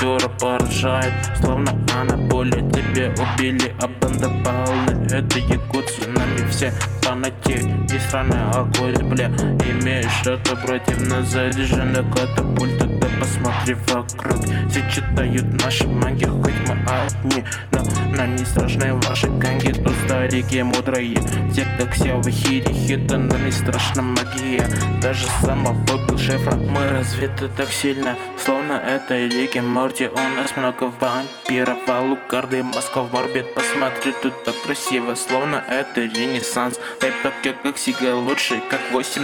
культура поражает, словно анаболия. Тебя убили, а банда полны. Это якутцы, нами все фанатеют. И сраная алкоголь, бля. Имеешь что-то против нас, заряжена катапульта. Да посмотри вокруг, все читают наши манги. Хоть мы одни, но нам не страшны ваши ганги. То старики мудрые, те как все в эфире хита. Нам не страшна магия, даже самого был шефа. Мы развиты так сильно, словно это Рик и Морти. У нас много вампиров, Алукарды, Москва в орбит. Посмотри, тут так красиво, словно это ренессанс. Рэп так как Сига лучший, как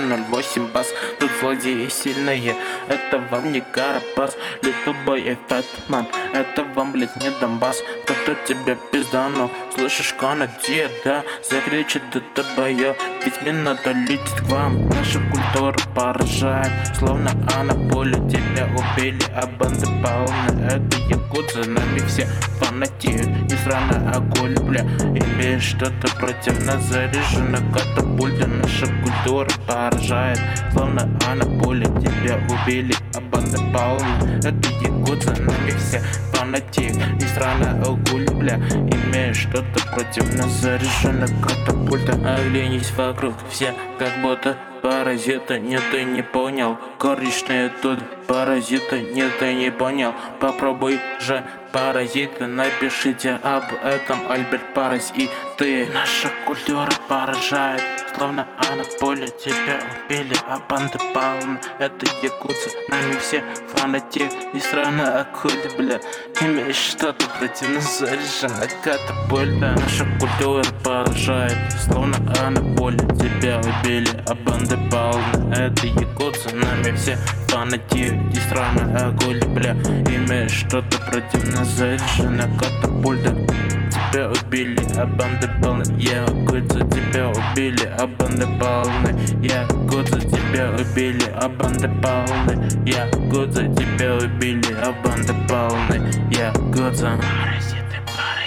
808 бас. Тут злодеи сильные, это вам не Карапас. Little Boy и Фэтман, это вам, блять, не Донбасс. Кто-то тебя пизданул, слышишь, Канаде, да? Закричит это боя, ведь мне надо лететь к вам. Наша культура поражает, словно анаболия. Тебя убили, а банды полны. Это якутцы, нами все фанатеют. И сраная алкоголь, бля. Имеешь что-то против нас, заряжена катапульта. Наша культура поражает, словно анаболия. Тебя убили, а банды полны. Это якутцы, нами все фанатеют. И сраная алкоголь, бля. Имеешь что-то против нас, заряжена катапульта. Оглянись вокруг, все как будто паразиты. Нет, ты не понял, коричневые тут паразиты. Нет, ты не понял, попробуй же, паразиты. Напишите об этом, Альберт Парась и ты. Наша культура поражает, словно анаболия. Тебя убили, а банды полны. Это якутцы, нами все фанатеют. И страна акули, бля. Имеешь что-то против нас, заряжена катапульта. Наша культура поражает, словно анаболия. Тебя убили, а банды полны. Это якутцы, нами все фанатеют. И страна акули, бля. Имеешь что-то против нас, заряжена катапульта. Тебя убили, а банды полны. Якутцы, тебя убили, а банды полны. Якутцы, тебя убили, а банды полны. Якутцы, тебя убили, а банды полны. Якутцы. Паразиты, паразиты.